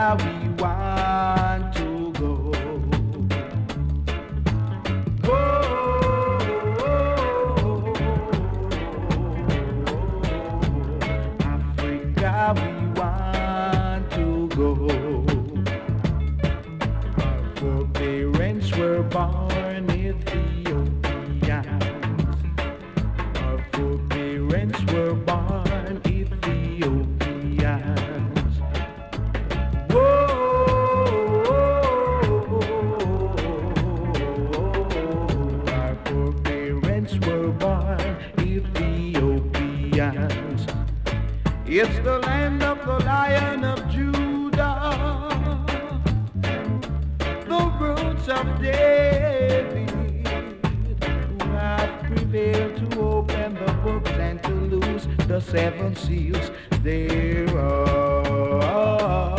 we want to go. Africa, we want to go. Our foreparents were born Ethiopians. Our foreparents were born Ethiopians. Whoa, our foreparents were born Ethiopians. It's the land of the Lion of Judah, the roots of David, who have prevailed to open the books and to loose the seven seals thereof.